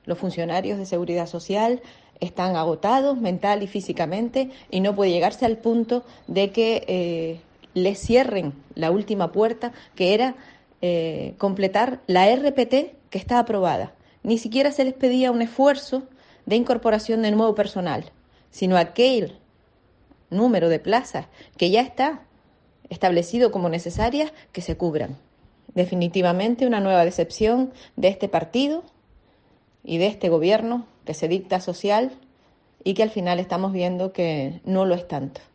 Los funcionarios de seguridad social están agotados mental y físicamente y no puede llegarse al punto de que les cierren la última puerta, que era completar la RPT que está aprobada. Ni siquiera se les pedía un esfuerzo de incorporación de nuevo personal, sino aquel número de plazas que ya está establecido como necesarias que se cubran. Definitivamente una nueva decepción de este partido y de este gobierno que se dicta social y que al final estamos viendo que no lo es tanto.